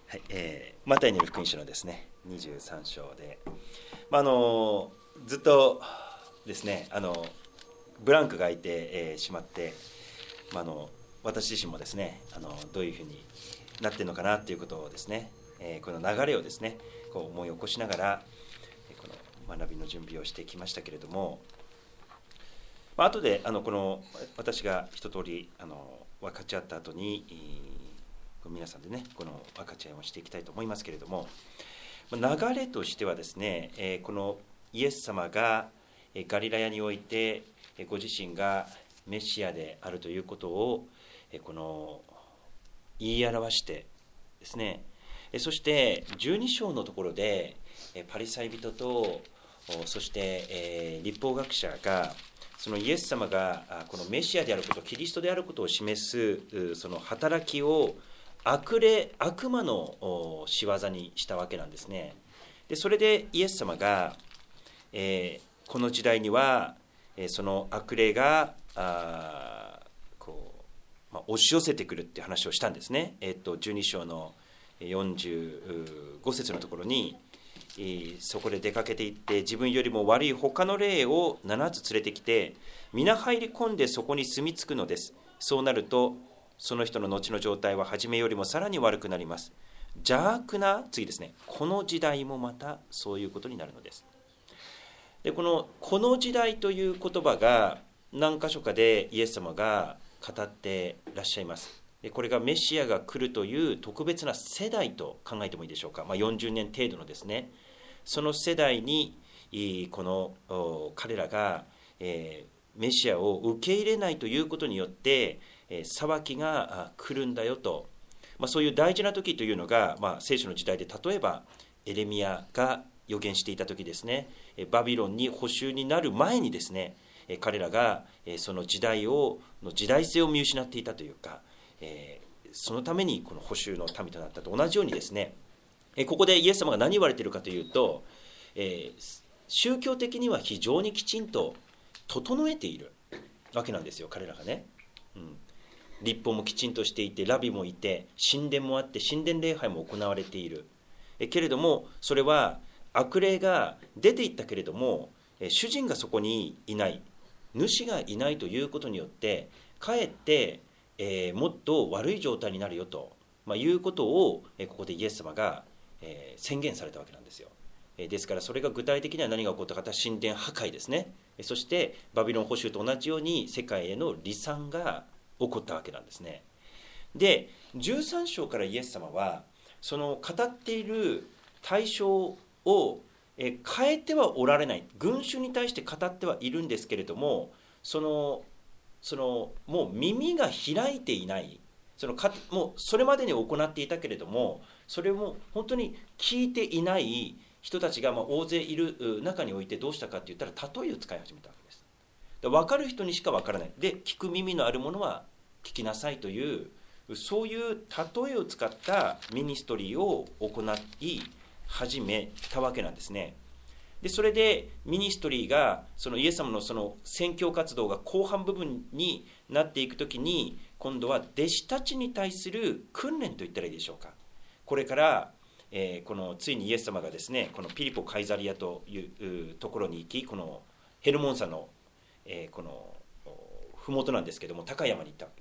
はい、マタイによる福音書のですね23章で、ずっとですねブランクが空いて、しまって、私自身もですねどういうふうになっているのかなということをですね、この流れをですねこう思い起こしながらこの学びの準備をしてきましたけれども、後でこの私が一通り分かち合った後に皆さんでねこの分かち合いをしていきたいと思いますけれども、流れとしてはですね、このイエス様がガリラヤにおいてご自身がメシアであるということをこの言い表してですね、そして12章のところでパリサイ人とそして律法学者がそのイエス様がこのメシアであること、キリストであることを示すその働きを悪魔の仕業にしたわけなんですね。でそれでイエス様が、この時代にはその悪霊が押し寄せてくるっていう話をしたんですね。12章の45節のところに、そこで出かけていって自分よりも悪い他の霊を7つ連れてきて皆入り込んでそこに住み着くのです。そうなるとその人の後の状態は初めよりもさらに悪くなります。邪悪な次ですね、この時代もまたそういうことになるのです。でこの時代という言葉が何箇所かでイエス様が語っていらっしゃいます。でこれがメシアが来るという特別な世代と考えてもいいでしょうか。40年程度のですね、その世代にこの彼らがメシアを受け入れないということによって裁きが来るんだよと、そういう大事な時というのが、聖書の時代で例えばエレミヤが予言していた時ですね、バビロンに捕囚になる前にですね、彼らがその時代性を見失っていたというか、そのためにこの捕囚の民となったと同じようにですね、ここでイエス様が何言われているかというと、宗教的には非常にきちんと整えているわけなんですよ、彼らがね。律法もきちんとしていて、ラビもいて、神殿もあって神殿礼拝も行われている。けれどもそれは悪霊が出ていったけれども主人がそこにいない、主がいないということによってかえって、もっと悪い状態になるよと、いうことをここでイエス様が、宣言されたわけなんですよ。ですからそれが具体的には何が起こったかというと神殿破壊ですね。そしてバビロン捕囚と同じように世界への離散が起こったわけなんですね。で13章からイエス様はその語っている対象を変えてはおられない、群衆に対して語ってはいるんですけれども、もう耳が開いていない、もうそれまでに行っていたけれどもそれも本当に聞いていない人たちが大勢いる中においてどうしたかって言ったら例えを使い始めたわけです。分かる人にしか分からない、で聞く耳のあるものは聞きなさいという、そういう例えを使ったミニストリーを行い始めたわけなんですね。でそれでミニストリーがそのイエス様のその宣教活動が後半部分になっていくときに、今度は弟子たちに対する訓練と言ったらいいでしょうか。これからこのついにイエス様がですね、このピリポ・カイザリアというところに行き、このヘルモン山のこの麓なんですけども、高い山に行った、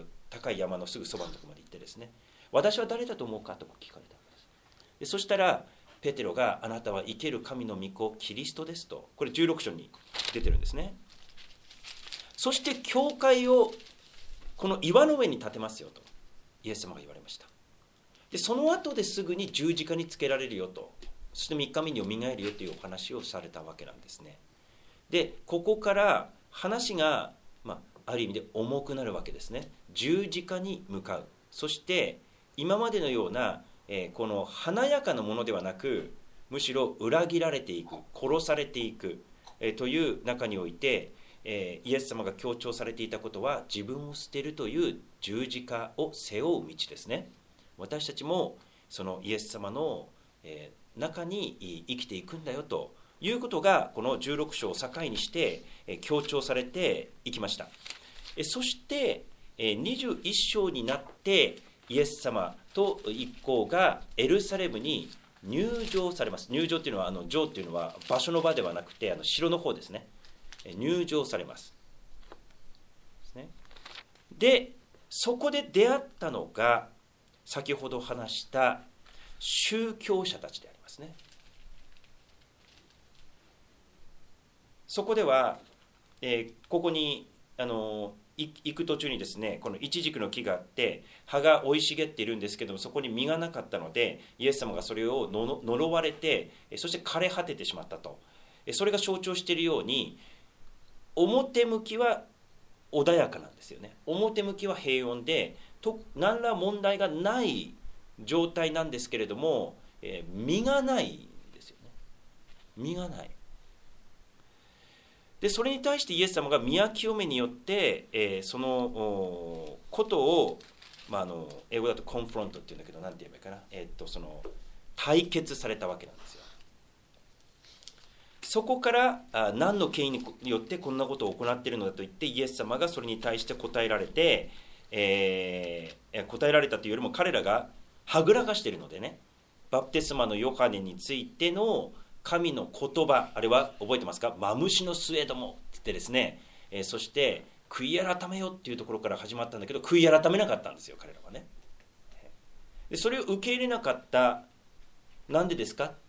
高い山のすぐそばのところまで行ってですね、私は誰だと思うかと聞かれたわけです。でそしたらペテロが、あなたは生ける神の御子キリストですと、これ16章に出てるんですね。そして教会をこの岩の上に建てますよとイエス様が言われました。でその後ですぐに十字架につけられるよと、そして3日目によみがえるよというお話をされたわけなんですね。でここから話が、ある意味で重くなるわけですね。十字架に向かう、そして今までのようなこの華やかなものではなく、むしろ裏切られていく、殺されていくという中において、イエス様が強調されていたことは自分を捨てるという十字架を背負う道ですね。私たちもそのイエス様の中に生きていくんだよということが、この16章を境にして強調されていきました。そして21章になってイエス様と一行がエルサレムに入場されます。入場っていうのは城っていうのは場所の場ではなくて城の方ですね。入場されます。でそこで出会ったのが先ほど話した宗教者たちでありますね。そこでは、ここに行く途中にですね、このイチジクの木があって葉が生い茂っているんですけども、そこに実がなかったのでイエス様がそれを呪われて、そして枯れ果ててしまったと。それが象徴しているように、表向きは穏やかなんですよね。表向きは平穏で何ら問題がない状態なんですけれども、実がないんですよね。実がない。でそれに対してイエス様が宮清めによって、そのことを、英語だとコンフロントっていうんだけど、何て言えばいいかな、その対決されたわけなんですよ。そこから何の権威によってこんなことを行っているのだと言って、イエス様がそれに対して答えられて、答えられたというよりも彼らがはぐらかしているのでね、バプテスマのヨハネについての神の言葉、あれは覚えてますか？マムシの末どもって言ってですね、そして悔い改めよっていうところから始まったんだけど、悔い改めなかったんですよ、彼らはね。でそれを受け入れなかった。なんでですか？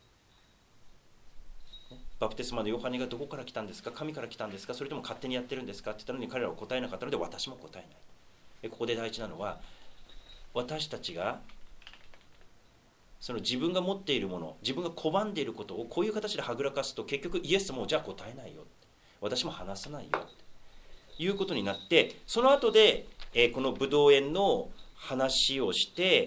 バプテスマのヨハネがどこから来たんですか？神から来たんですか？それとも勝手にやってるんですかって言ったのに彼らは答えなかったので、私も答えない。でここで大事なのは、私たちがその自分が持っているもの、自分が拒んでいることをこういう形ではぐらかすと、結局イエスもじゃあ答えないよ、私も話さないよということになって、その後でこのブドウ園の話をして、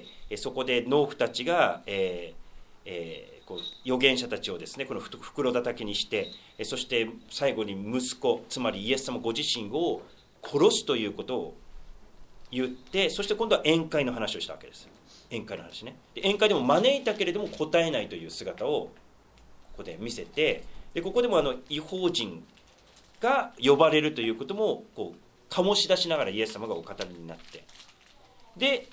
そこで農夫たちがこう預言者たちをですね、この袋叩きにして、そして最後に息子、つまりイエス様ご自身を殺すということを言って、そして今度は宴会の話をしたわけです。宴会の話ね。で宴会でも招いたけれども答えないという姿をここで見せて、でここでも異邦人が呼ばれるということもこう醸し出しながらイエス様がお語りになって、で、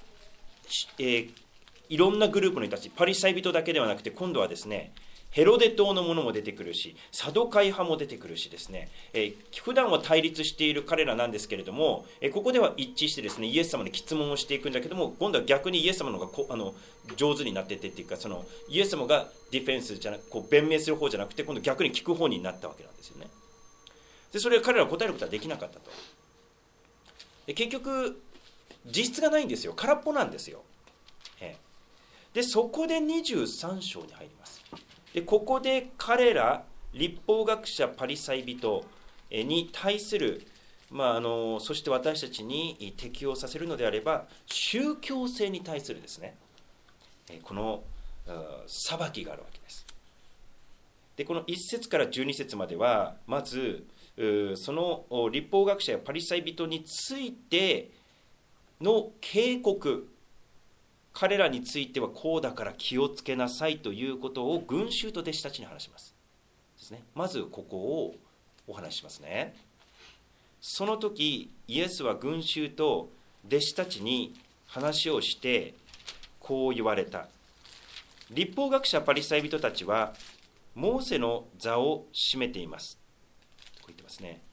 いろんなグループの人たち、パリサイ人だけではなくて、今度はですね、ヘロデ党の者も出てくるし、サドカイ派も出てくるしですね、普段は対立している彼らなんですけれども、ここでは一致してですね、イエス様に質問をしていくんだけども、今度は逆にイエス様の方が上手になっていってっていうか、そのイエス様がディフェンスじゃなく、こう弁明する方じゃなくて、今度逆に聞く方になったわけなんですよね。でそれは彼らは答えることはできなかったと。で結局実質がないんですよ。空っぽなんですよ。でそこで23章に入ります。でここで彼ら律法学者パリサイ人に対する、そして私たちに適用させるのであれば、宗教性に対するですね、この裁きがあるわけです。でこの1節から12節までは、まずその律法学者やパリサイ人についての警告、彼らについてはこうだから気をつけなさいということを群衆と弟子たちに話しますですね。まずここをお話ししますね。その時イエスは群衆と弟子たちに話をしてこう言われた。律法学者パリサイ人たちはモーセの座を占めています。こう言ってますね。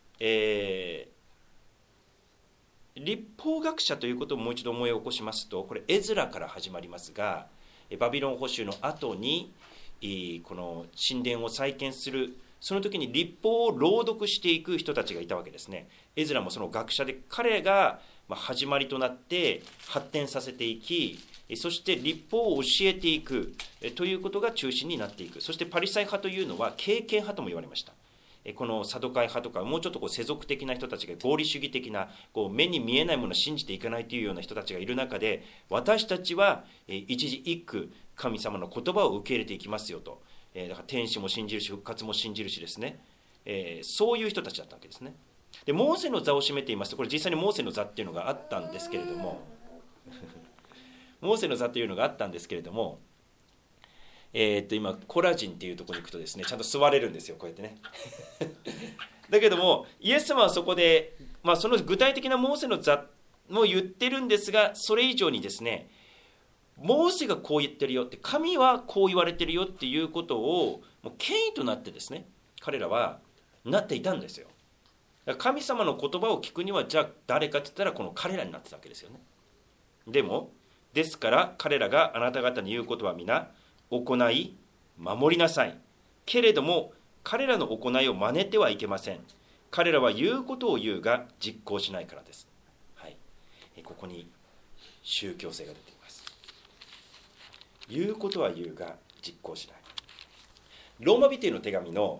律法学者ということをもう一度思い起こしますと、これエズラから始まりますが、バビロン捕囚の後にこの神殿を再建する、その時に律法を朗読していく人たちがいたわけですね。エズラもその学者で、彼が始まりとなって発展させていき、そして律法を教えていくということが中心になっていく。そしてパリサイ派というのは経験派とも言われました。このサドカイ派とか、もうちょっと世俗的な人たちが、合理主義的な目に見えないものを信じていかないというような人たちがいる中で、私たちは一字一句神様の言葉を受け入れていきますよと。だから天使も信じるし復活も信じるしですね、そういう人たちだったわけですね。でモーセの座を占めていますと、これ実際にモーセの座っていうのがあったんですけれどもモーセの座というのがあったんですけれども、今コラジンっていうところに行くとですね、ちゃんと座れるんですよ、こうやってねだけどもイエス様はそこで、その具体的なモーセの座も言ってるんですが、それ以上にですね、モーセがこう言ってるよって、神はこう言われてるよっていうことをもう権威となってですね、彼らはなっていたんですよ。だから神様の言葉を聞くには、じゃあ誰かって言ったらこの彼らになってたわけですよね。ですから彼らがあなた方に言うことは皆行い守りなさい。けれども彼らの行いを真似てはいけません。彼らは言うことを言うが実行しないからです。はい、ここに宗教性が出ています。言うことは言うが実行しない。ローマ人への手紙の、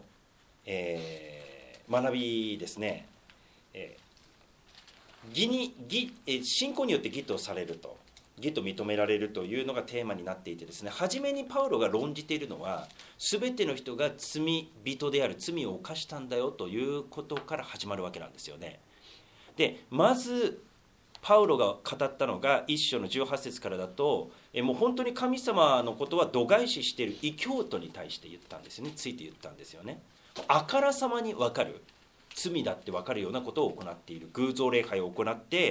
学びですね。信仰によって義とされると、義と認められるというのがテーマになっていてですね、初めにパウロが論じているのは、全ての人が罪人である、罪を犯したんだよということから始まるわけなんですよね。でまずパウロが語ったのが1章の18節からだと、もう本当に神様のことは度外視している異教徒に対して言ったんですよね、ついて言ったんですよね。あからさまに分かる、罪だって分かるようなことを行っている、偶像礼拝を行って、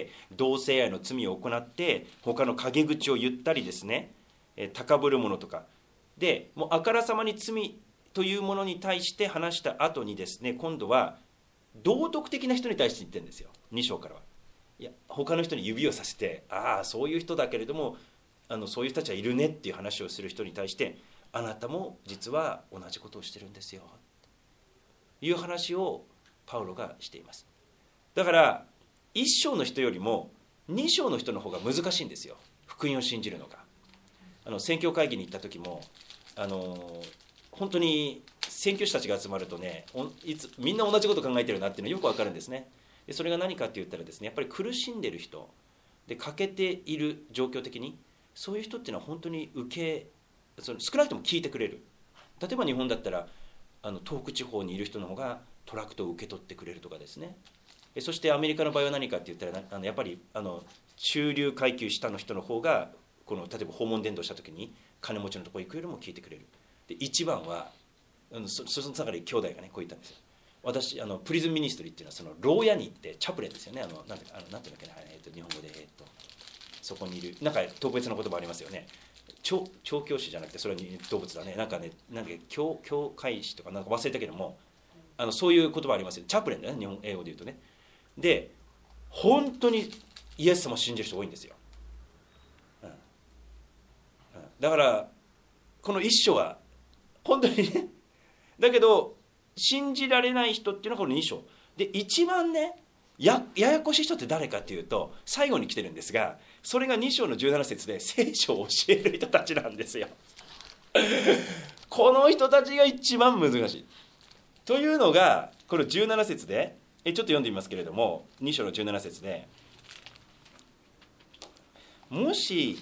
同性愛の罪を行って、他の陰口を言ったりですね、高ぶるものとかで、もうあからさまに罪というものに対して話した後にですね、今度は道徳的な人に対して言ってるんですよ、2章からは。いや他の人に指をさせて、ああそういう人だけれどもそういう人たちはいるねっていう話をする人に対して、あなたも実は同じことをしてるんですよという話をパウロがしています。だから1章の人よりも2章の人の方が難しいんですよ、福音を信じるのが。宣教会議に行った時も本当に宣教師たちが集まるとね、みんな同じこと考えてるなっていうのよく分かるんですね。でそれが何かって言ったらですね、やっぱり苦しんでる人で欠けている状況的に、そういう人っていうのは本当に少なくとも聞いてくれる。例えば日本だったら東北地方にいる人の方がトラクトを受け取ってくれるとかですね。そしてアメリカの場合は何かって言ったらやっぱり中流階級下の人の方が例えば訪問伝道した時に金持ちのところに行くよりも聞いてくれる。で一番はその中で兄弟がねこう言ったんですよ。私プリズンミニストリーっていうのはその牢屋に行って、チャプレンですよね、なんていうんだっけな、日本語で、そこにいるなんか特別な言葉ありますよね。調教師じゃなくて、それは動物だね、なんか教会士とかなんか忘れたけども、そういう言葉ありますよ、チャプレンだね、日本英語で言うとね。で本当にイエス様を信じる人多いんですよ、だからこの一章は本当にね、だけど信じられない人っていうのはこの2章で、一番ねややこしい人って誰かっていうと最後に来てるんですが、それが2章の17節で聖書を教える人たちなんですよこの人たちが一番難しいというのが、この17節でちょっと読んでみますけれども、2章の17節で、もし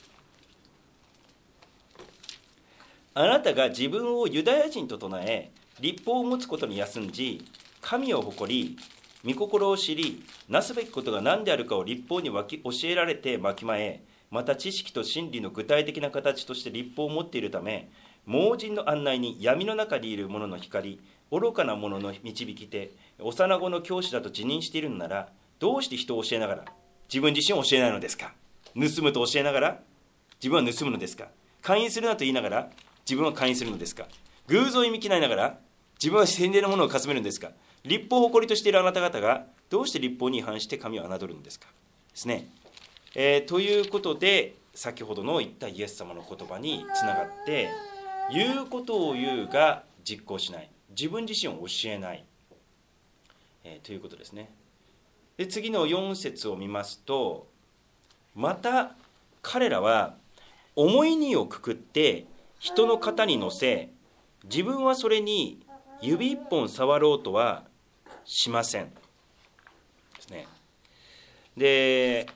あなたが自分をユダヤ人と唱え、律法を持つことに休んじ、神を誇り、御心を知り、なすべきことが何であるかを律法に教えられてわきまえ、また知識と真理の具体的な形として律法を持っているため、盲人の案内に闇の中にいる者の光、愚かな者の導き手、幼子の教師だと自認しているのなら、どうして人を教えながら自分自身を教えないのですか。盗むと教えながら自分は盗むのですか。姦淫するなと言いながら自分は姦淫するのですか。偶像に見きないながら自分は洗礼のものをかすめるのですか。律法を誇りとしているあなた方がどうして律法に違反して神を侮るのですかですね。ということで、先ほどの言ったイエス様の言葉につながって、言うことを言うが実行しない、自分自身を教えない、ということですね。で次の4節を見ますと、また彼らは重い荷をくくって人の肩に乗せ、自分はそれに指一本触ろうとはしませんですね。で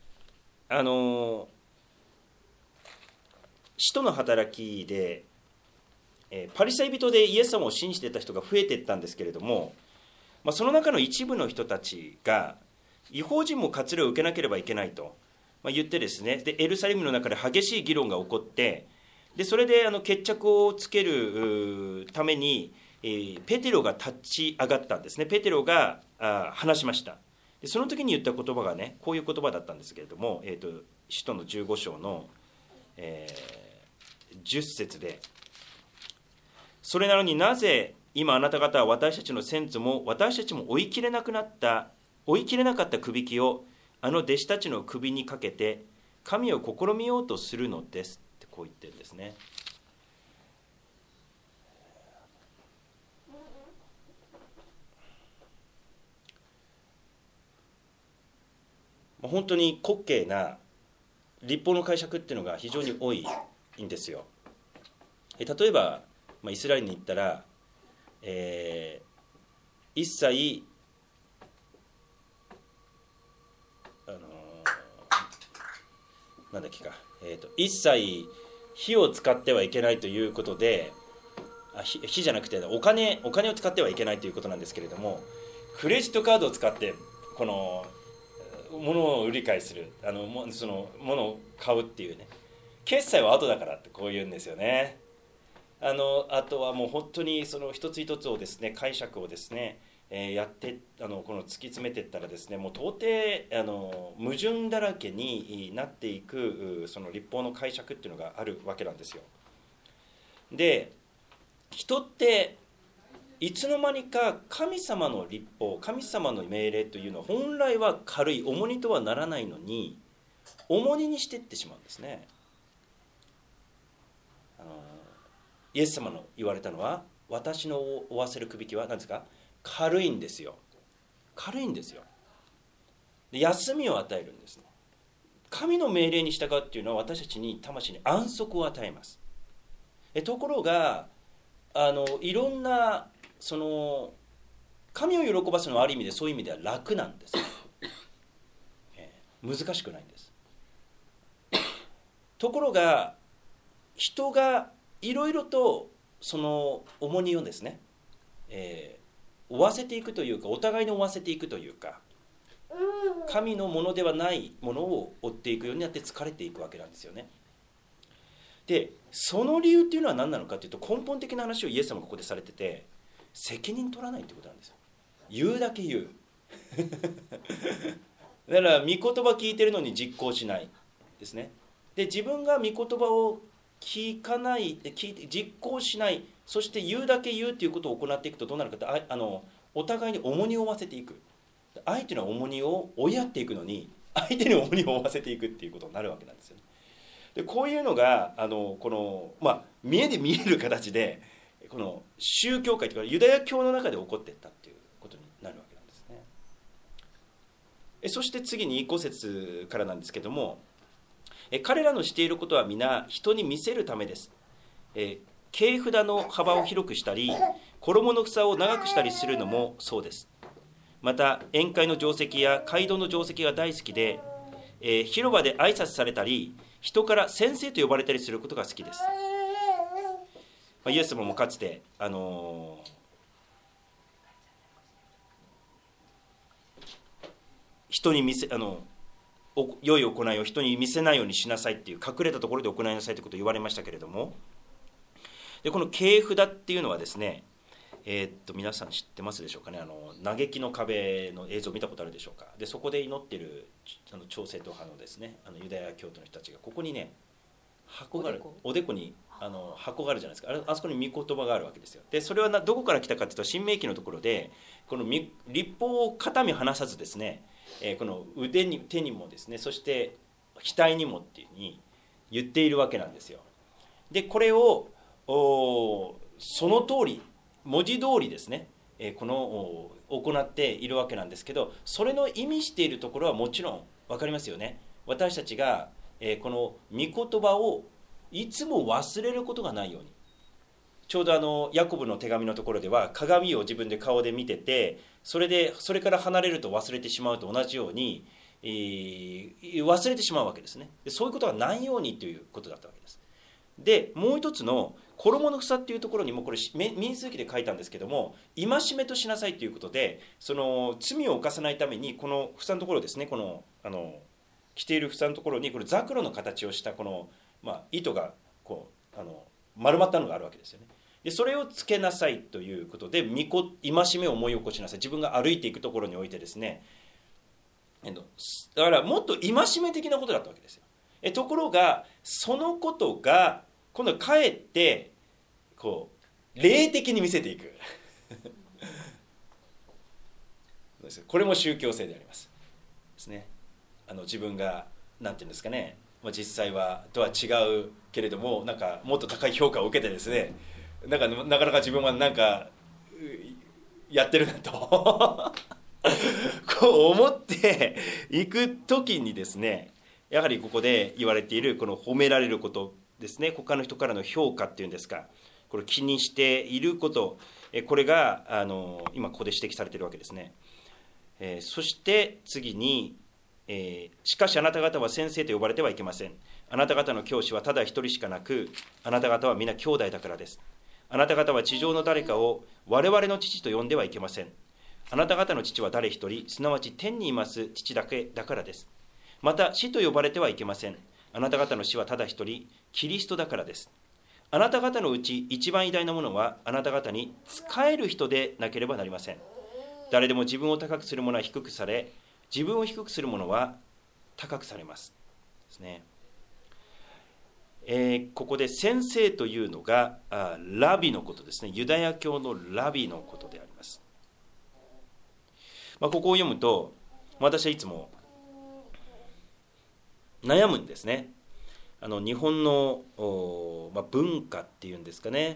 使徒の働きでパリサイ人でイエス様を信じていた人が増えていったんですけれども、その中の一部の人たちが異邦人も割礼を受けなければいけないと言ってですね、でエルサレムの中で激しい議論が起こって、でそれで決着をつけるためにペテロが立ち上がったんですね。ペテロが話しました。 でその時に言った言葉がね、こういう言葉だったんですけれども、使徒の15章の、10節で、それなのになぜ今あなた方は私たちの先祖も私たちも追い切れなかったくびきをあの弟子たちの首にかけて神を試みようとするのですってこう言ってるんですね。本当に滑稽な律法の解釈っていうのが非常に多いんですよ。例えば、イスラエルに行ったら、一切一切火を使ってはいけないということで、火じゃなくてお金を使ってはいけないということなんですけれども、クレジットカードを使ってこの物を売り買いする、その物を買うっていうね、決済は後だからってこう言うんですよね。あとはもう本当にその一つ一つをですね、解釈をですね、やってこの突き詰めていったらですね、もう到底矛盾だらけになっていくその律法の解釈っていうのがあるわけなんですよ。で、人っていつの間にか神様の律法、神様の命令というのは本来は軽い重荷とはならないのに重荷にしていってしまうんですね。イエス様の言われたのは、私の負わせるくびきは何ですか、軽いんですよ。軽いんですよ。で、休みを与えるんですね。神の命令に従うっていうのは私たちに魂に安息を与えます。ところがいろんなその神を喜ばすのはある意味でそういう意味では楽なんです、難しくないんです。ところが人がいろいろとその重荷をですね、負わせていくというか、お互いに負わせていくというか、神のものではないものを追っていくようになって疲れていくわけなんですよね。で、その理由っていうのは何なのかというと、根本的な話をイエス様がここでされてて、責任取らないってことなんですよ。言うだけ言うだから御言葉聞いてるのに実行しないですね。で、自分が御言葉を聞かない、聞いて実行しない、そして言うだけ言うっていうことを行っていくとどうなるかって、お互いに重荷を負わせていく。相手の重荷を追いやっていくのに相手に重荷を負わせていくっていうことになるわけなんですよね。で、こういうのが見えで見える形でこの宗教界というかユダヤ教の中で起こっていったっていうことになるわけなんですね。そして次に5節からなんですけども、彼らのしていることは皆人に見せるためです。系札の幅を広くしたり衣の房を長くしたりするのもそうです。また宴会の定石や街道の定石が大好きで、広場で挨拶されたり人から先生と呼ばれたりすることが好きです。イエス様もかつて人に見せ良い行いを人に見せないようにしなさいっていう、隠れたところで行いなさいということを言われましたけれども、でこの系札っていうのはですね、皆さん知ってますでしょうかね。嘆きの壁の映像を見たことあるでしょうか。でそこで祈っている超正統派のですね、ユダヤ教徒の人たちがここにね、箱がある、おでこに箱があるじゃないですか。あそこに御言葉があるわけですよ。でそれはどこから来たかというと、新明記のところでこの律法を肩身離さずですね、この腕に手にもですね、そして額にもっていうふうに言っているわけなんですよ。でこれをその通り、文字通りですね、行っているわけなんですけど、それの意味しているところはもちろん分かりますよね。私たちがこの御言葉をいつも忘れることがないように。ちょうどヤコブの手紙のところでは、鏡を自分で顔で見てて、それから離れると忘れてしまうと同じように、忘れてしまうわけですね。でそういうことがないようにということだったわけです。でもう一つの衣の房っていうところにも、これ民数記で書いたんですけども、戒めとしなさいということで、その罪を犯さないためにこの房のところですね、この着ている房のところにこれザクロの形をしたこの、糸がこう丸まったのがあるわけですよね。でそれをつけなさいということで、戒めを思い起こしなさい。自分が歩いていくところにおいてですね、 だからもっと戒め的なことだったわけですよ。ところがそのことが今度はかえってこう霊的に見せていくこれも宗教性でありますですね。自分がなんていうんですかね、実際はとは違うけれどもなんかもっと高い評価を受けてですね、なかなか自分はなんかやってるなとこう思っていく時にですね、やはりここで言われているこの褒められることですね、他の人からの評価っていうんですか、これ気にしていること、これが今ここで指摘されているわけですね。そして次に、しかしあなた方は先生と呼ばれてはいけません。あなた方の教師はただ一人しかなく、あなた方は皆兄弟だからです。あなた方は地上の誰かを我々の父と呼んではいけません。あなた方の父は誰一人、すなわち天にいます父だけだからです。また死と呼ばれてはいけません。あなた方の死はただ一人、キリストだからです。あなた方のうち一番偉大なものはあなた方に仕える人でなければなりません。誰でも自分を高くする者は低くされ、自分を低くする者は高くされますですね。ここで先生というのがラビのことですね。ユダヤ教のラビのことであります。ここを読むと私はいつも悩むんですね。日本の、文化っていうんですかね、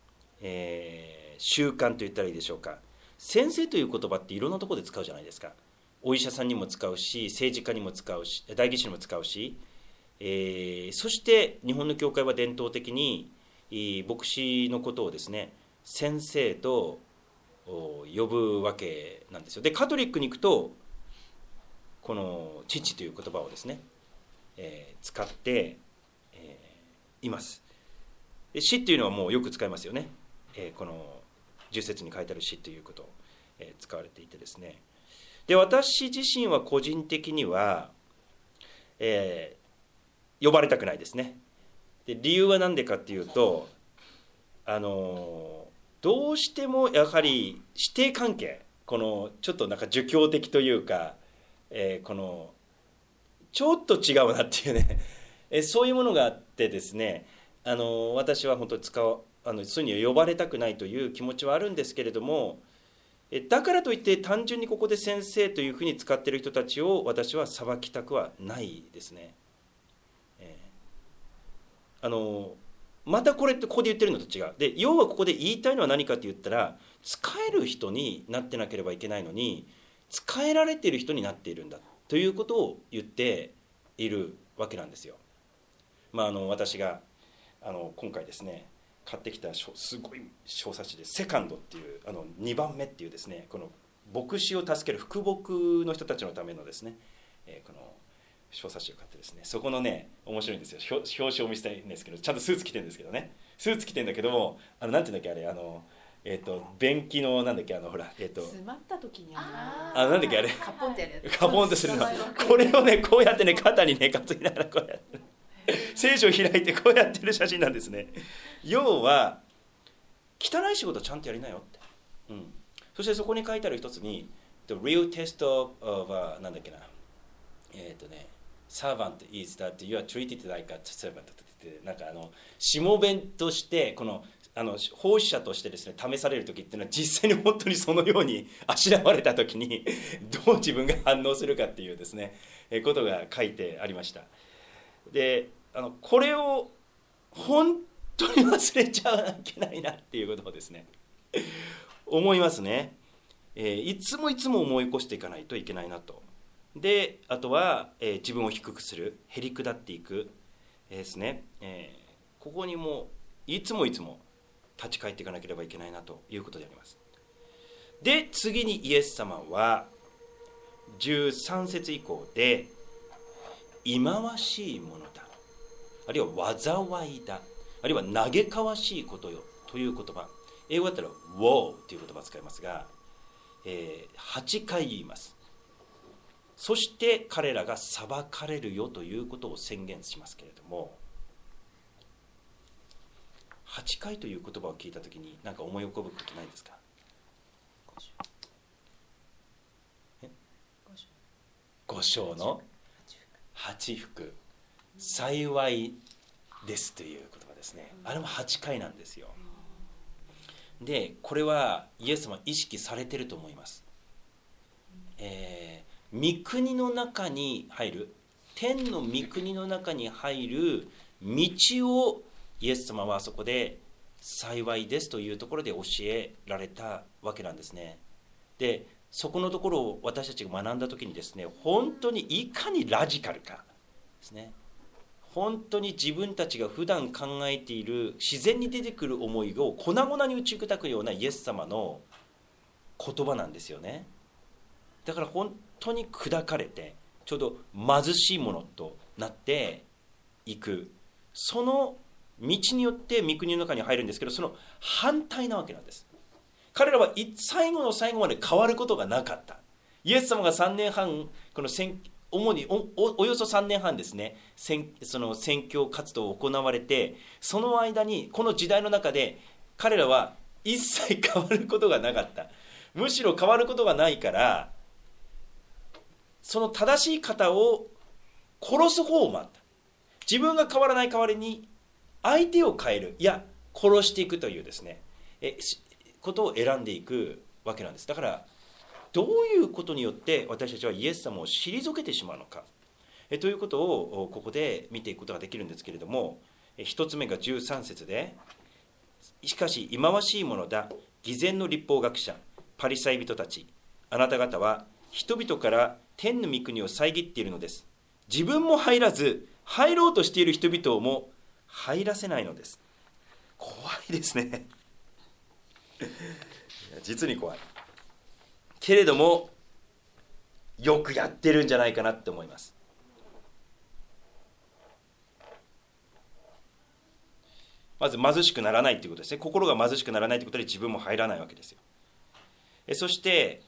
習慣と言ったらいいでしょうか。先生という言葉っていろんなところで使うじゃないですか。お医者さんにも使うし、政治家にも使うし、代議士にも使うし、そして日本の教会は伝統的に牧師のことをですね、先生と呼ぶわけなんですよ。でカトリックに行くとこの父という言葉をですね、使って、います。で死っていうのはもうよく使いますよね。この10節に書いてある死ということを、使われていてですね。で私自身は個人的には、呼ばれたくないですね。で理由は何でかっていうとどうしてもやはり師弟関係、このちょっとなんか儒教的というか、このちょっと違うなっていうねそういうものがあってですね、私は本当にそういうには呼ばれたくないという気持ちはあるんですけれども、だからといって単純にここで先生というふうに使っている人たちを私は裁きたくはないですね。またこれってここで言ってるのと違う。で要はここで言いたいのは何かって言ったら、仕える人になってなければいけないのに仕えられている人になっているんだということを言っているわけなんですよ。私が今回ですね買ってきたすごい小冊子でセカンドっていう2番目っていうですね、この牧師を助ける福牧の人たちのためのですね、この小冊子を買ってですね、そこのね面白いんですよ。表紙を見せたいんですけど、ちゃんとスーツ着てるんですけどね、スーツ着てるんだけどもなんていうんだっけあれ便器のなんだっけほら詰まった時になんだっけあれカポンってやるやつ、 カポンとするの、これをねこうやってね肩にね担ぎながらこうやって聖書を開いてこうやってる写真なんですね。要は汚い仕事ちゃんとやりなよって、そしてそこに書いてある一つに The real test of なんだっけなservant is that you are treated like a servant ってなんかしもべとしてこの奉仕者としてですね試される時っていうのは実際に本当にそのようにあしらわれた時にどう自分が反応するかっていうですねことが書いてありました。でこれを本当に忘れちゃいけないなっていうことをですね思いますね。いつも思い起こしていかないといけないなと。であとは、自分を低くする、へり下っていく、ですね、ここにもいつも立ち返っていかなければいけないなということであります。で次にイエス様は13節以降で忌まわしいものだ、あるいは災いだ、あるいは嘆かわしいことよという言葉、英語だったら Woe という言葉を使いますが、8回言います。そして彼らが裁かれるよということを宣言しますけれども、8回という言葉を聞いたときに何か思い浮かぶことないですか？5 5章の8福、幸いですという言葉ですね。あれも8回なんですよ。でこれはイエス様は意識されてると思います。御国の中に入る、天の御国の中に入る道をイエス様はあそこで幸いですというところで教えられたわけなんですね。でそこのところを私たちが学んだ時にですね、本当にいかにラジカルかですね、本当に自分たちが普段考えている自然に出てくる思いを粉々に打ち砕くようなイエス様の言葉なんですよね。だから本当に砕かれてちょうど貧しいものとなっていく、その道によって御国の中に入るんですけど、その反対なわけなんです。彼らは最後の最後まで変わることがなかった。イエス様が3年半この主に およそ3年半ですね、その宣教活動を行われて、その間にこの時代の中で彼らは一切変わることがなかった。むしろ変わることがないから、その正しい方を殺す方を待った。自分が変わらない代わりに相手を変える、いや殺していくというですねことを選んでいくわけなんです。だからどういうことによって私たちはイエス様を退けてしまうのかということをここで見ていくことができるんですけれども、一つ目が13節で、しかし忌まわしいものだ、偽善の律法学者パリサイ人たち、あなた方は人々から天の御国を遮っているのです。自分も入らず入ろうとしている人々も入らせないのです。怖いですね実に怖いけれども、よくやってるんじゃないかなって思います。まず貧しくならないということですね。心が貧しくならないということで自分も入らないわけですよ。そして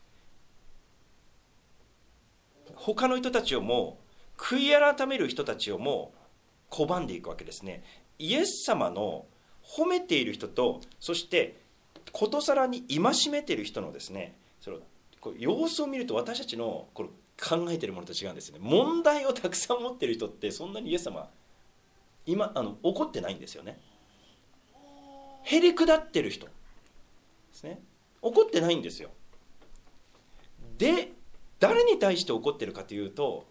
他の人たちをも、悔い改める人たちをも拒んでいくわけですね。イエス様の褒めている人と、そしてことさらに戒めている人のですね、その様子を見ると私たちのこれ考えているものと違うんですね。問題をたくさん持っている人ってそんなにイエス様怒ってないんですよね。へりくだってる人ですね、怒ってないんですよ。で誰に対して怒ってるかというと、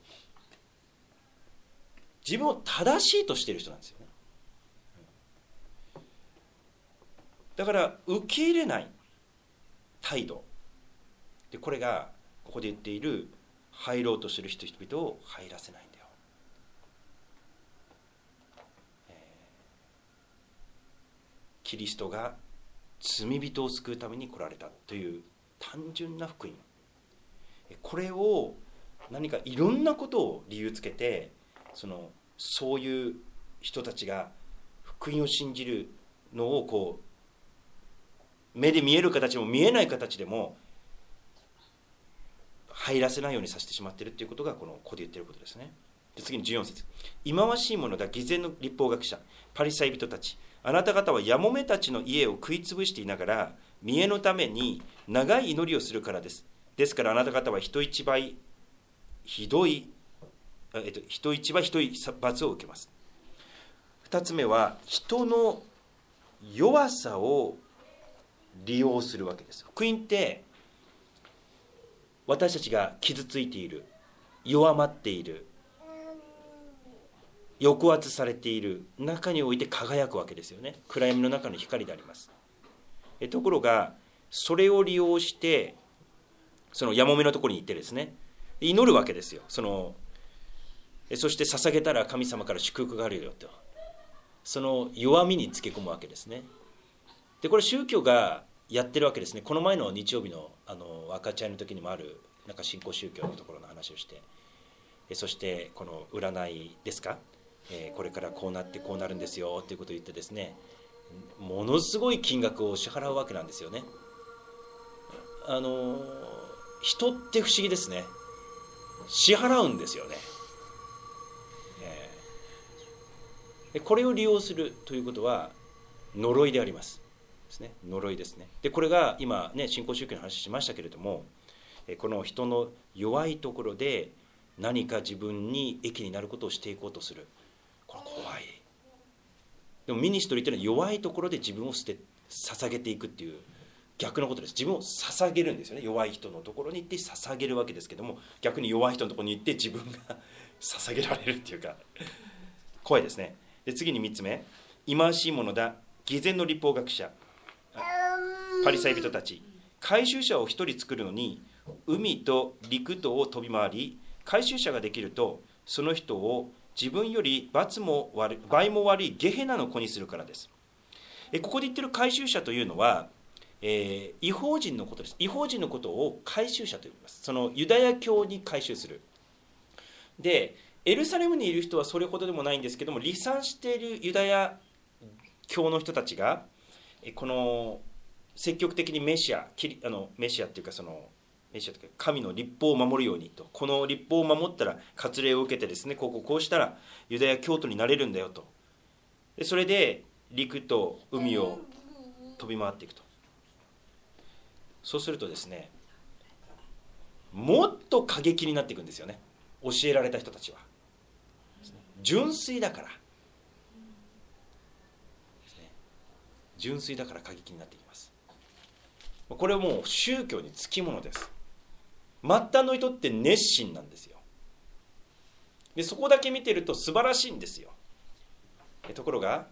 自分を正しいとしている人なんですよね。だから受け入れない態度で、これがここで言っている入ろうとする人々を入らせないんだよ。キリストが罪人を救うために来られたという単純な福音、これを何かいろんなことを理由つけて、そういう人たちが福音を信じるのをこう目で見える形でも見えない形でも入らせないようにさせてしまっているということがここで言っていることですね。で次に14節、忌まわしいものだ、偽善の律法学者パリサイ人たち、あなた方はやもめたちの家を食い潰していながら見栄のために長い祈りをするからです。ですからあなた方は人一倍ひどい罰を受けます。2つ目は人の弱さを利用するわけです。福音って私たちが傷ついている、弱まっている、抑圧されている中において輝くわけですよね。暗闇の中の光であります。ところがそれを利用してそのやもめのところに行ってですね、祈るわけですよ。そして捧げたら神様から祝福があるよと、その弱みにつけ込むわけですね。でこれ宗教がやってるわけですね。この前の日曜日の赤ちゃんの時にもあるなんか新興宗教のところの話をして、そしてこの占いですか、これからこうなってこうなるんですよということを言ってですね、ものすごい金額を支払うわけなんですよね。人って不思議ですね。支払うんですよね。これを利用するということは呪いでありますですね。呪いですね。でこれが今ね新興宗教の話しましたけれども、この人の弱いところで何か自分に益になることをしていこうとする。これ怖い。でもミニストリーというのは弱いところで自分を捧げていくっていう逆のことです。自分を捧げるんですよね。弱い人のところに行って捧げるわけですけども、逆に弱い人のところに行って自分が捧げられるっていうか怖いですね。で次に3つ目、忌まわしいものだ偽善の律法学者パリサイ人たち、回収者を一人作るのに海と陸とを飛び回り、回収者ができるとその人を自分より倍も悪いゲヘナの子にするからです。ここで言ってる回収者というのは、異邦人のことです。異邦人のことを回収者と呼びます。そのユダヤ教に回収する。でエルサレムにいる人はそれほどでもないんですけども、離散しているユダヤ教の人たちがこの積極的にメシアっていうかメシアというか神の律法を守るようにと、この律法を守ったら割礼を受けてですね、こうしたらユダヤ教徒になれるんだよと。でそれで陸と海を飛び回っていくと。そうするとですね、もっと過激になっていくんですよね。教えられた人たちは純粋だから純粋だから過激になっていきます。これはもう宗教につきものです。末端の人って熱心なんですよ。でそこだけ見てると素晴らしいんですよ。ところが、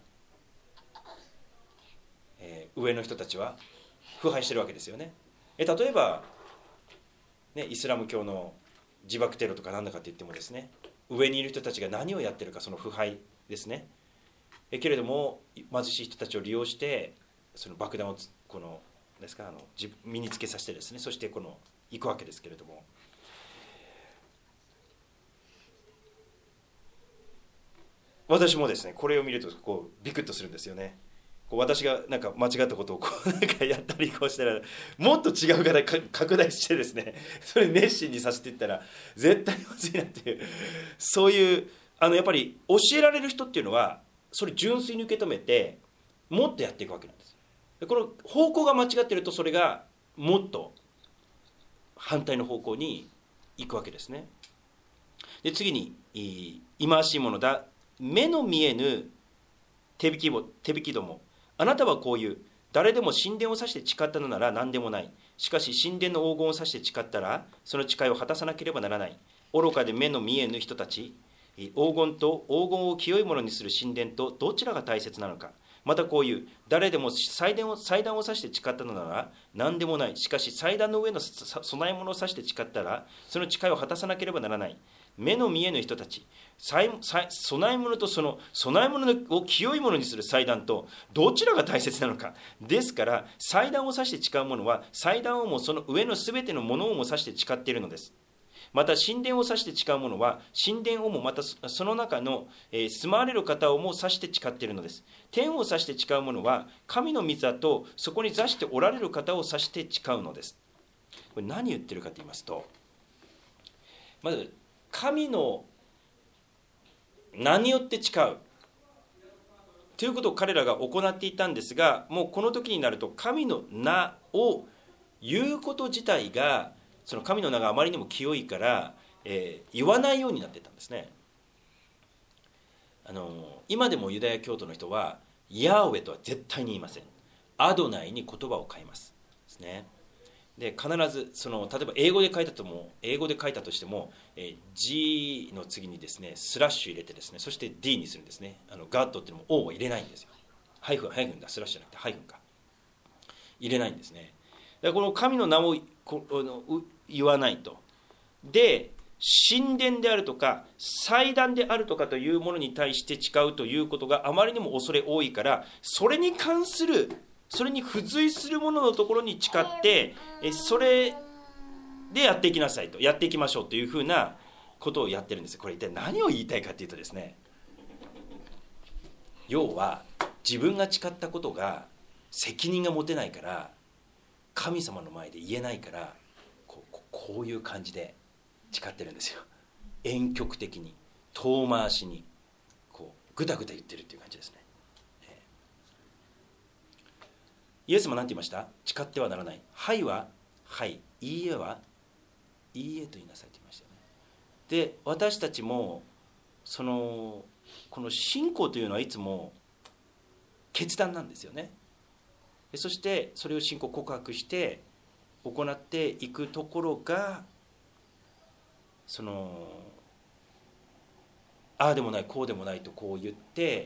上の人たちは腐敗してるわけですよね。例えば、イスラム教の自爆テロとか何だかって言ってもですね、上にいる人たちが何をやってるか、その腐敗ですね。けれども貧しい人たちを利用してその爆弾を身につけさせてですね、そして行くわけですけれども、私もですねこれを見るとビクッとするんですよね。私がなんか間違ったことをやったりしたらもっと違うから拡大してですね、それ熱心にさせていったら絶対まずいなっていう、そういうやっぱり教えられる人っていうのはそれ純粋に受け止めてもっとやっていくわけなんです。この方向が間違っているとそれがもっと反対の方向に行くわけですね。で次に忌まわしいものだ目の見えぬ手引きども、あなたはこういう誰でも神殿を指して誓ったのなら何でもない。しかし神殿の黄金を指して誓ったらその誓いを果たさなければならない。愚かで目の見えぬ人たち、黄金を清いものにする神殿とどちらが大切なのか。またこういう誰でも祭壇を指して誓ったのなら何でもない。しかし祭壇の上の供え物を指して誓ったらその誓いを果たさなければならない。目の見えぬ人たち、供え物とその供え物を清いものにする祭壇とどちらが大切なのか。ですから祭壇を指して誓うものは祭壇をもその上のすべてのものをも指して誓っているのです。また神殿を指して誓うものは神殿をもまたその中の住まわれる方をも指して誓っているのです。天を指して誓うものは神の御座とそこに座しておられる方を指して誓うのです。これ何言ってるかと言いますと、まず神の名によって誓うということを彼らが行っていたんですが、もうこの時になると神の名を言うこと自体がその神の名があまりにも清いから、言わないようになっていたんですね。今でもユダヤ教徒の人はヤーウェとは絶対に言いません。アドナイに言葉を変えますですね。で必ず例えば英語で書いたとしても、G の次にですねスラッシュ入れてですね、そして D にするんですね。ガッドっていうのも O は入れないんですよ。ハイフンだ、スラッシュじゃなくてハイフンか入れないんですね。だからこの神の名を言わないと。で神殿であるとか祭壇であるとかというものに対して誓うということがあまりにも恐れ多いから、それに付随するもののところに誓ってそれでやっていきなさいと、やっていきましょうというふうなことをやってるんです。これ一体何を言いたいかというとですね、要は自分が誓ったことが責任が持てないから神様の前で言えないからこういう感じで誓ってるんですよ。婉曲的に遠回しにぐだぐだ言ってるっていう感じですね。イエスも何て言いました？誓ってはならない。はいははい、いいえはいいえと言いなさいと言いましたよね。 で私たちもこの信仰というのはいつも決断なんですよね。そしてそれを信仰告白して行っていくところがああでもないこうでもないとこう言って、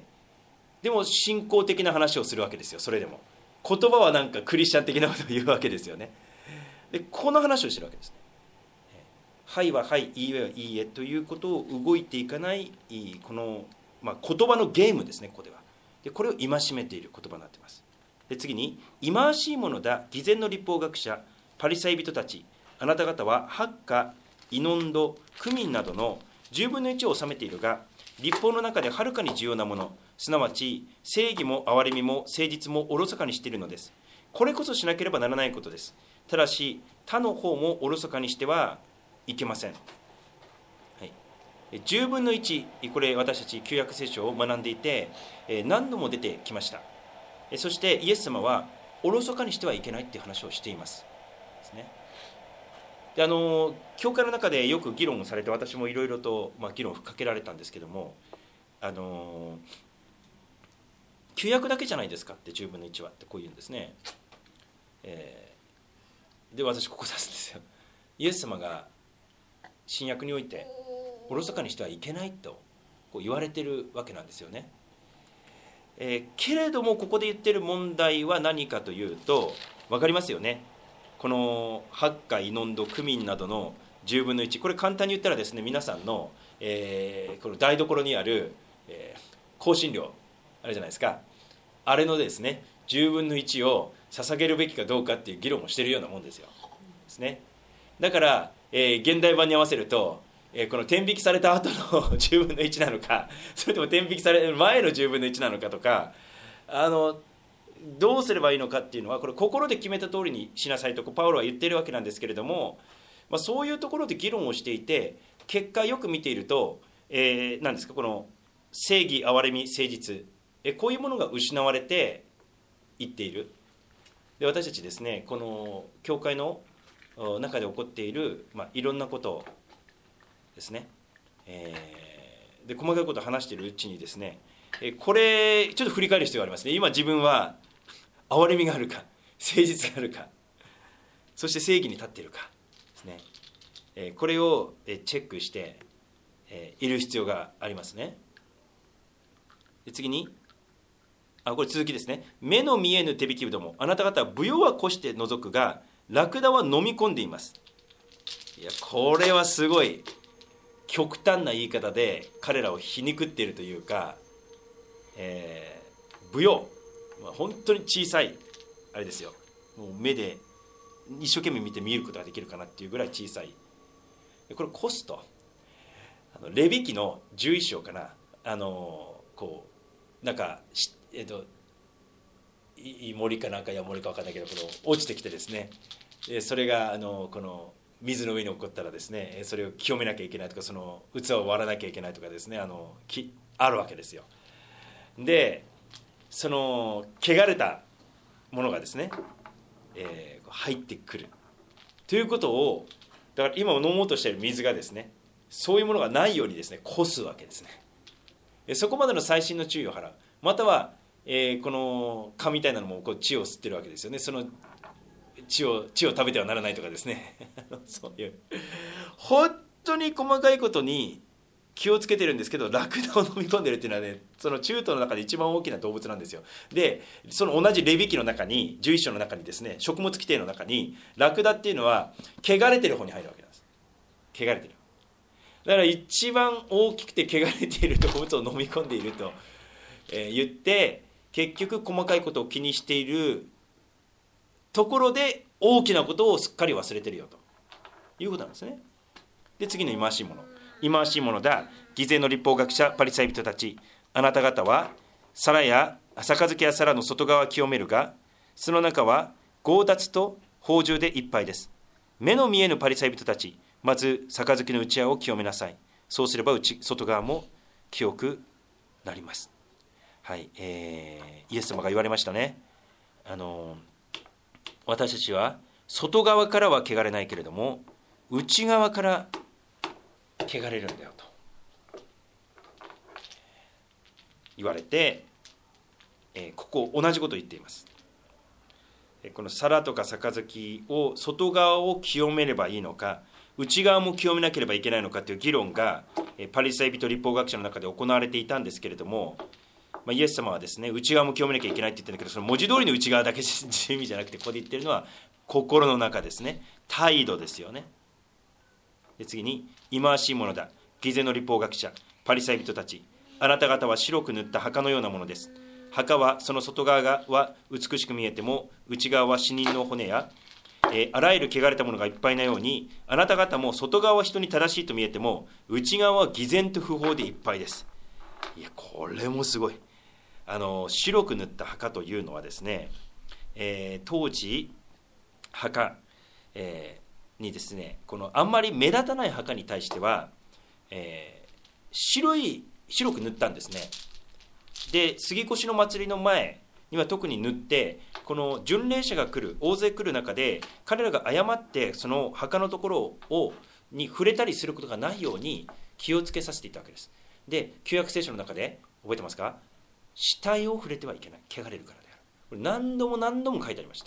でも信仰的な話をするわけですよ。それでも言葉はなんかクリスチャン的なことを言うわけですよね。でこの話をしてるわけですね。はいははい、いいえはいいえということを動いていかないこの、言葉のゲームですね。ここではでこれを戒めている言葉になっています。で次に、忌まわしいものだ偽善の律法学者パリサイ人たち、あなた方はハッカ、イノンド、クミンなどの10分の1を治めているが、律法の中ではるかに重要なもの、すなわち正義も憐れみも誠実もおろそかにしているのです。これこそしなければならないことです。ただし他の方もおろそかにしてはいけません。はい、10分の1、これ私たち旧約聖書を学んでいて何度も出てきました。そしてイエス様はおろそかにしてはいけないっていう話をしていますですね。で教会の中でよく議論をされて、私もいろいろと、議論をかけられたんですけども、旧約だけじゃないですかって10分の1はってこう言うんですね。で私ここ出すんですよ。イエス様が新約においておろそかにしてはいけないとこう言われているわけなんですよね。けれどもここで言っている問題は何かというと、分かりますよね。このハッカ、イノンド、クミンなどの10分の1、これ簡単に言ったらですね、皆さんの、この台所にある、香辛料あれじゃないですか、あれのですね10分の1を捧げるべきかどうかっていう議論をしているようなもんですよ。ですね。だから、現代版に合わせると、この天引きされた後の10分の1なのか、それとも天引きされる前の10分の1なのかとか、どうすればいいのかっていうのは、これ心で決めた通りにしなさいとパウロは言っているわけなんですけれども、そういうところで議論をしていて、結果よく見ていると、何ですか、この正義、憐れみ、誠実、こういうものが失われていっている。で私たちですね、この教会の中で起こっている、いろんなことですね、で細かいことを話しているうちにですね、これちょっと振り返る必要がありますね。今自分は憐れみがあるか、誠実があるか、そして正義に立っているかですね、これをチェックしている必要がありますね。で次に、これ続きですね。目の見えぬ手引きども、あなた方は舞踊はこして除くが、ラクダは飲み込んでいます。いやこれはすごい極端な言い方で彼らを皮肉っているというか、舞踊、本当に小さいあれですよ。もう目で一生懸命見て見ることができるかなっていうぐらい小さい。これコスト、レビ記の11章かな、こうなんかい森かなんかや森か分かんないけど、この落ちてきてですね、それがこの水の上に起こったらですね、それを清めなきゃいけないとか、その器を割らなきゃいけないとかですね、あるわけですよ。でその汚れたものがですね、入ってくるということを、だから今飲もうとしている水がですね、そういうものがないようにですね、こすわけですね。そこまでの細心の注意を払う。または、この蚊みたいなのもこう血を吸ってるわけですよね。その血を食べてはならないとかですねそういう本当に細かいことに気をつけてるんですけど、ラクダを飲み込んでるっていうのはね、その中東の中で一番大きな動物なんですよ。でその同じレビ記の中に11章の中にですね、食物規定の中にラクダっていうのは汚れてる方に入るわけなんです。汚れてる、だから一番大きくて汚れている動物を飲み込んでいると言って、結局細かいことを気にしているところで大きなことをすっかり忘れてるよということなんですね。で次の忌まわしいもの、忌まわしいものだ偽善の律法学者パリサイ人たち、あなた方は皿や杯や皿の外側を清めるが、その中は強奪と放縦でいっぱいです。目の見えぬパリサイ人たち、まず杯の内側を清めなさい。そうすれば外側も清くなります。はい、イエス様が言われましたね。私たちは外側からは汚れないけれども、内側から汚れるんだよと言われて、ここ同じことを言っています。この皿とか杯を外側を清めればいいのか、内側も清めなければいけないのかという議論がパリサイ人立法学者の中で行われていたんですけれども、イエス様はですね、内側も清めなきゃいけないって言ってるんだけど、その文字通りの内側だけという意味じゃなくて、ここで言ってるのは心の中ですね、態度ですよね。で次に、忌まわしいものだ、偽善の立法学者パリサイ人たち、あなた方は白く塗った墓のようなものです。墓はその外側は美しく見えても、内側は死人の骨やあらゆる汚れたものがいっぱいなように、あなた方も外側は人に正しいと見えても、内側は偽善と不法でいっぱいです。いや、これもすごい。白く塗った墓というのはですね、当時墓、にですね、このあんまり目立たない墓に対しては、白く塗ったんですね。で、杉越の祭りの前には特に塗って、この巡礼者が来る、大勢来る中で、彼らが誤ってその墓のところに触れたりすることがないように気をつけさせていたわけです。で、旧約聖書の中で覚えてますか？死体を触れてはいけない、汚れるからである。これ何度も何度も書いてありました。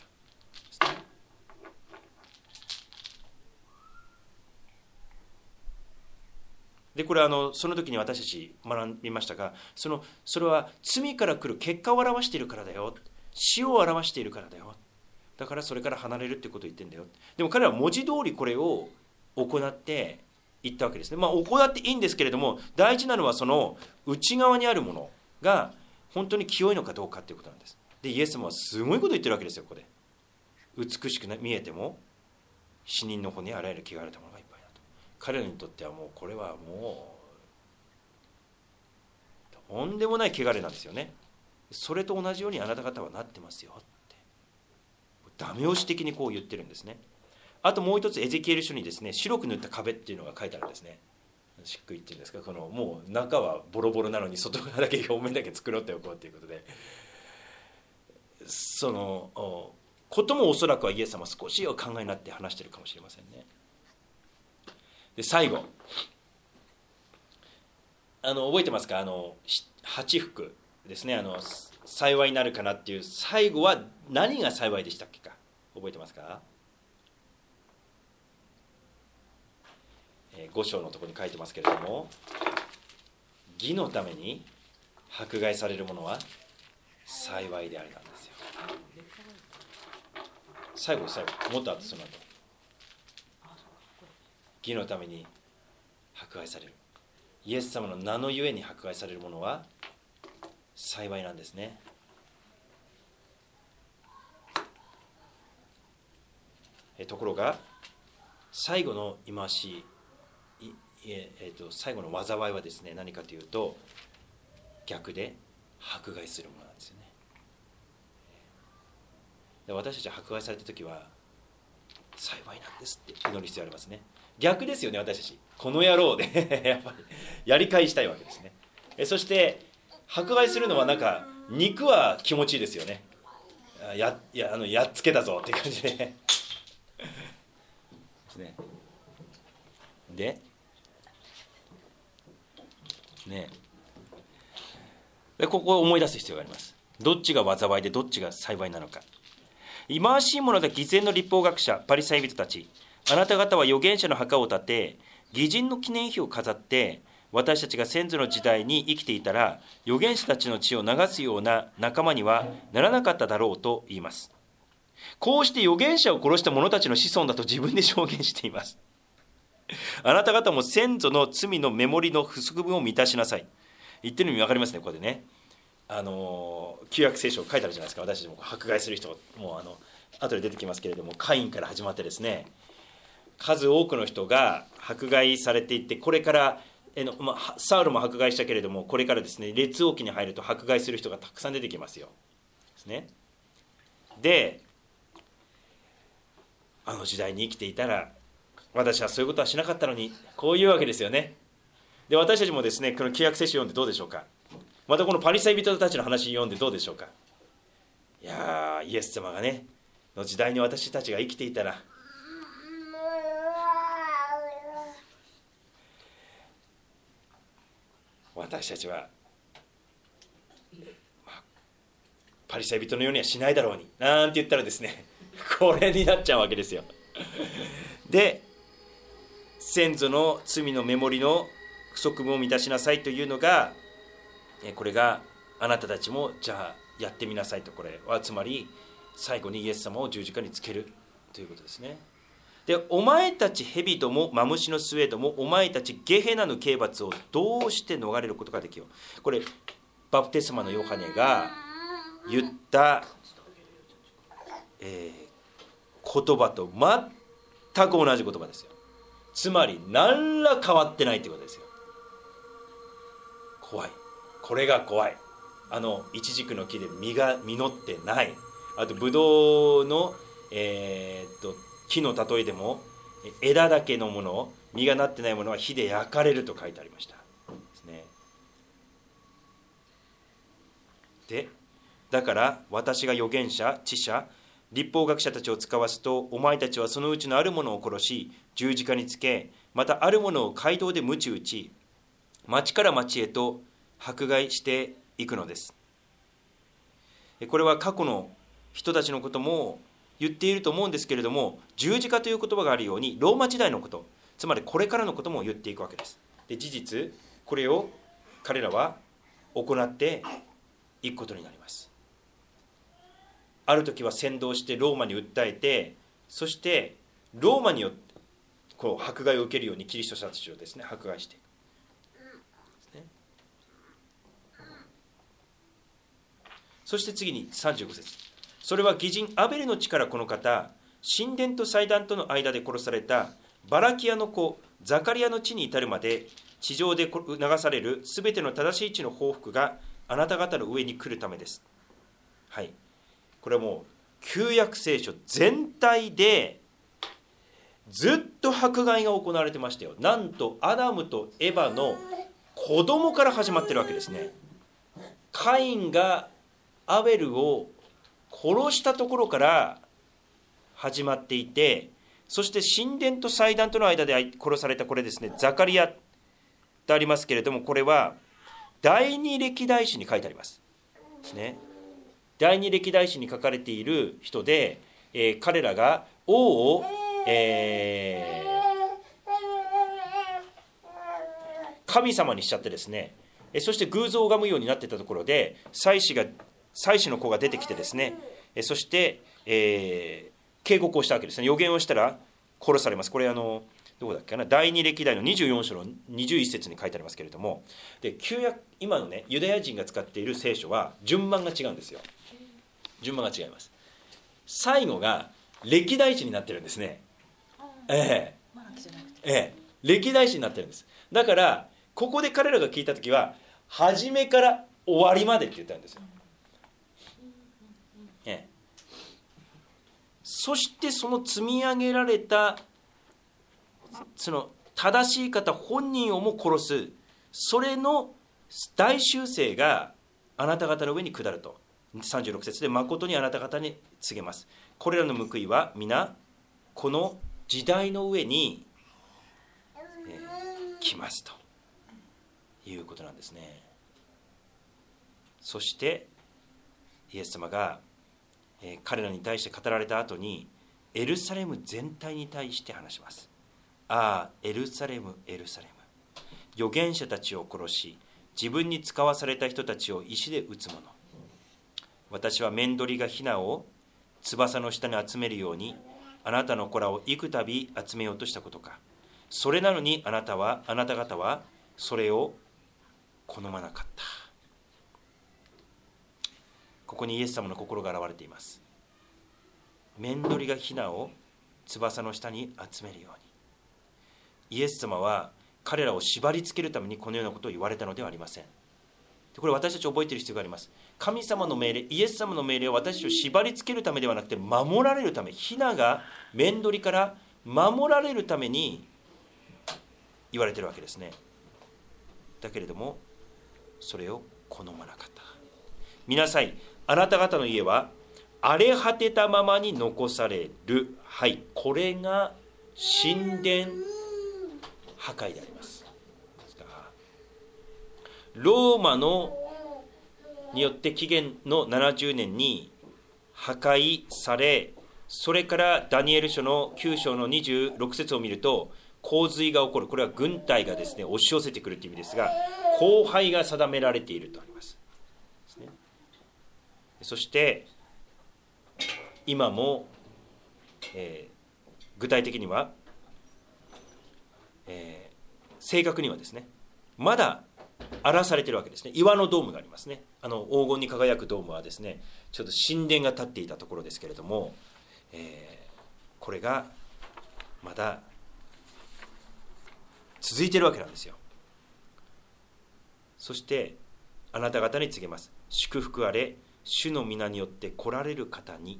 で、これその時に私たち学びましたが、それは罪から来る結果を表しているからだよ、死を表しているからだよ、だからそれから離れるってことを言ってるんだよ。でも彼は文字通りこれを行っていったわけですね。行っていいんですけれども、大事なのはその内側にあるものが本当に清いのかどうかということなんです。で、イエス様はすごいことを言ってるわけですよ。ここで美しく見えても死人の骨やあらゆる汚れたものがいっぱいだと。彼らにとってはもうこれはもうとんでもない汚れなんですよね。それと同じようにあなた方はなってますよってダメ押し的にこう言ってるんですね。あともう一つ、エゼキエル書にですね、白く塗った壁っていうのが書いてあるんですね。漆喰っていうんですか、このもう中はボロボロなのに外側だけ表面だけ繕っておこうということで、そのこともおそらくはイエス様は少しお考えになって話しているかもしれませんね。で、最後、覚えてますか？八福ですね、幸いになるかなっていう、最後は何が幸いでしたっけか、覚えてますか？5章のところに書いてますけれども、義のために迫害されるものは幸いでありなんですよ。最後、もっとあとその後、義のために迫害される、イエス様の名のゆえに迫害されるものは幸いなんですね。ところが最後の忌まわしい、最後の災いはですね、何かというと逆で迫害するものなんですよね。で、私たちは迫害された時は幸いなんですって祈る必要ありますね。逆ですよね、私たちこの野郎でやっぱりやり返したいわけですね。そして迫害するのはなんか肉は気持ちいいですよね。やっつけたぞっていう感じでですね。でここを思い出す必要があります。どっちが災いでどっちが幸いなのか。忌まわしいもので偽善の律法学者パリサイ人たち、あなた方は預言者の墓を建て、義人の記念碑を飾って、私たちが先祖の時代に生きていたら預言者たちの血を流すような仲間にはならなかっただろうと言います。こうして預言者を殺した者たちの子孫だと自分で証言しています。あなた方も先祖の罪のメモリの不足分を満たしなさい。言ってる意味分かりますね。ここでね、旧約聖書書いてあるじゃないですか。私たちも迫害する人も後で出てきますけれども、カインから始まってですね、数多くの人が迫害されていって、これからサウルも迫害したけれども、これからですね、列王記に入ると迫害する人がたくさん出てきますよですね。で、あの時代に生きていたら私はそういうことはしなかったのに、こういうわけですよね。で、私たちもですね、この旧約聖書を読んでどうでしょうか。またこのパリサイ人たちの話を読んでどうでしょうか。いや、イエス様がねの時代に私たちが生きていたら、 私たちは、パリサイ人のようにはしないだろうになんて言ったらですね、これになっちゃうわけですよ。で、先祖の罪のメモリの不足分を満たしなさいというのが、これがあなたたちもじゃあやってみなさいと。これはつまり最後にイエス様を十字架につけるということですね。で、お前たち蛇どもマムシの末ども、お前たちゲヘナの刑罰をどうして逃れることができよう。これバプテスマのヨハネが言った、言葉と全く同じ言葉ですよ。つまり何ら変わってないということですよ。怖い。これが怖い。イチジクの木で実が実ってない。あとブドウの、木の例えでも枝だけのもの、実がなってないものは火で焼かれると書いてありましたですね。で、だから私が預言者、知者、律法学者たちを使わすと、お前たちはそのうちのあるものを殺し十字架につけ、またあるものを街道で鞭打ち、町から町へと迫害していくのです。これは過去の人たちのことも言っていると思うんですけれども、十字架という言葉があるようにローマ時代のこと、つまりこれからのことも言っていくわけです。で、事実これを彼らは行っていくことになります。ある時は先導してローマに訴えて、そしてローマによってこう迫害を受けるようにキリスト者たちをですね、迫害していく。そして次に35節。それは義人アベルの地からこの方、神殿と祭壇との間で殺されたバラキアの子ザカリアの地に至るまで、地上で流されるすべての正しい地の報復があなた方の上に来るためです。はい、これはもう旧約聖書全体でずっと迫害が行われてましたよ。なんとアダムとエバの子供から始まってるわけですね。カインがアベルを殺したところから始まっていて、そして神殿と祭壇との間で殺されたこれですね、ザカリアとありますけれども、これは第二歴代史に書いてありますですね。第二歴代史に書かれている人で、彼らが王を、神様にしちゃってですね、そして偶像を拝むようになっていたところで、祭司の子が出てきてですね、そして、警告をしたわけですね。預言をしたら殺されます。これどこだっけな、第二歴代の24章の21節に書いてありますけれども、で今のねユダヤ人が使っている聖書は順番が違うんですよ。順番が違います。最後が歴代史になってるんですね。歴代史になってるんです。だからここで彼らが聞いたときは初めから終わりまでって言ったんですよ。そしてその積み上げられたその正しい方本人をも殺す、それの大修正があなた方の上に下ると36節で、誠にあなた方に告げます。これらの報いは皆この時代の上に、来ますということなんですね。そしてイエス様が彼らに対して語られた後にエルサレム全体に対して話します。ああエルサレムエルサレム、預言者たちを殺し自分に使わされた人たちを石で撃つ者、私は面取りがヒナを翼の下に集めるようにあなたの子らを幾度集めようとしたことか。それなのにあなた方はそれを好まなかった。ここにイエス様の心が現れています。面取りがヒナを翼の下に集めるように。イエス様は彼らを縛り付けるためにこのようなことを言われたのではありません。これ私たち覚えている必要があります。神様の命令、イエス様の命令は私たちを縛り付けるためではなくて守られるため、ヒナが面取りから守られるために言われているわけですね。だけれどもそれを好まなかった。見なさい、あなた方の家は荒れ果てたままに残される。はい、これが神殿破壊であります。 ローマによって紀元の70年に破壊され、それからダニエル書の9章の26節を見ると、洪水が起こる。これは軍隊がですね、押し寄せてくるという意味ですが、降灰が定められているとあります。そして今も、具体的には、正確にはですね、まだ荒らされているわけですね。岩のドームがありますね。黄金に輝くドームはですね、ちょっと神殿が建っていたところですけれども、これがまだ続いているわけなんですよ。そしてあなた方に告げます。祝福あれ、主の皆によって来られる方に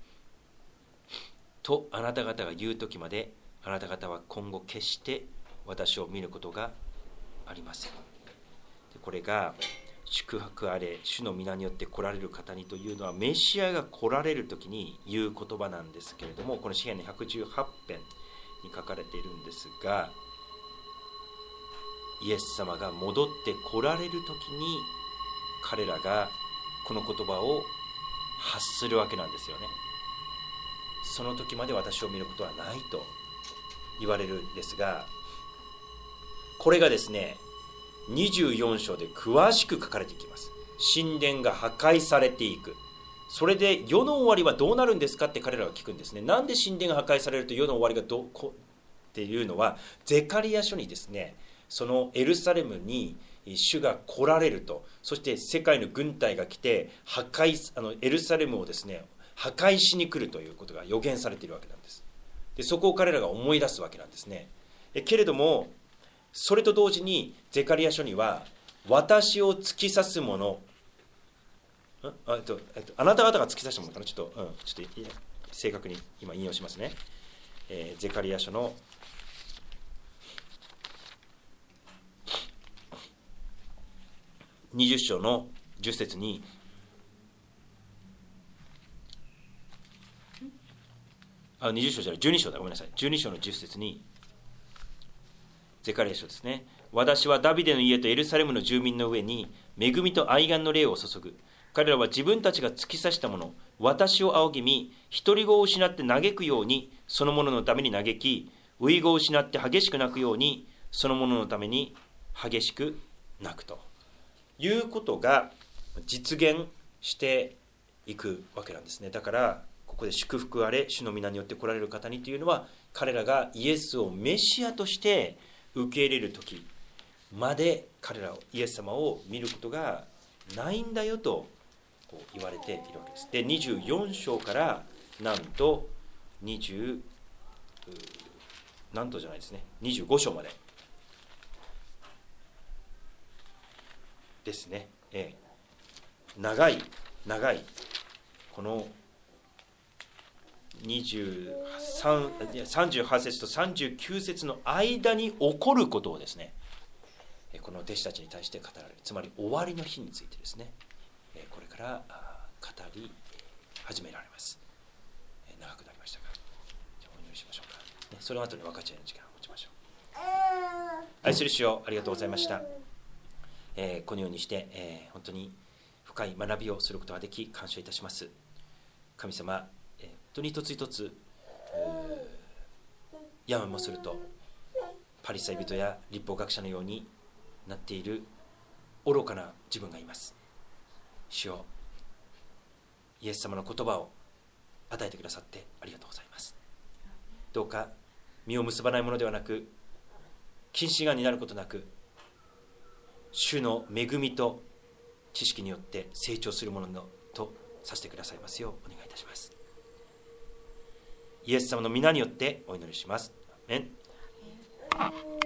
とあなた方が言う時まで、あなた方は今後決して私を見ることがありません。これが祝福あれ、主の皆によって来られる方にというのは、メシアが来られる時に言う言葉なんですけれども、この詩編の118編に書かれているんですが、イエス様が戻って来られる時に彼らがこの言葉を発するわけなんですよね。その時まで私を見ることはないと言われるんですが、これがですね、24章で詳しく書かれていきます。神殿が破壊されていく。それで世の終わりはどうなるんですかって彼らは聞くんですね。なんで神殿が破壊されると世の終わりがっていうのは、ゼカリヤ書にですね、そのエルサレムに主が来られると、そして世界の軍隊が来てエルサレムをですね、破壊しに来るということが予言されているわけなんです。でそこを彼らが思い出すわけなんですね。けれどもそれと同時にゼカリヤ書には、私を突き刺すもの、あなた方が突き刺したものかな、ちょっと正確に今引用しますね。ゼカリヤ書の20章の10節に、20章じゃない12章だ、ごめんなさい、12章の10節に、ゼカリヤ書ですね。私はダビデの家とエルサレムの住民の上に恵みと愛願の霊を注ぐ。彼らは自分たちが突き刺したもの、私を仰ぎ見、独り子を失って嘆くようにそのもののために嘆き、遺語を失って激しく泣くようにそのもののために激しく泣くということが実現していくわけなんですね。だからここで祝福あれ、主の皆によって来られる方にというのは、彼らがイエスをメシアとして受け入れる時まで彼らをイエス様を見ることがないんだよと言われているわけです。で24章からなんとなんとじゃないですね、25章までですね。長いこの38節と39節の間に起こることをですね、この弟子たちに対して語られる、つまり終わりの日についてですね、これから語り始められます。長くなりましたが、じゃあお祈りしましょうか。その後に分かち合いの時間を持ちましょう。愛する主よ、ありがとうございました。このようにして、本当に深い学びをすることができ感謝いたします。神様、本当に一つ一つやめもするとパリサイ人や律法学者のようになっている愚かな自分がいます。主よ、イエス様の言葉を与えてくださってありがとうございます。どうか実を結ばないものではなく、近視眼になることなく、主の恵みと知識によって成長するものとさせてくださいますようお願いいたします。イエス様の皆によってお祈りします。アーメン。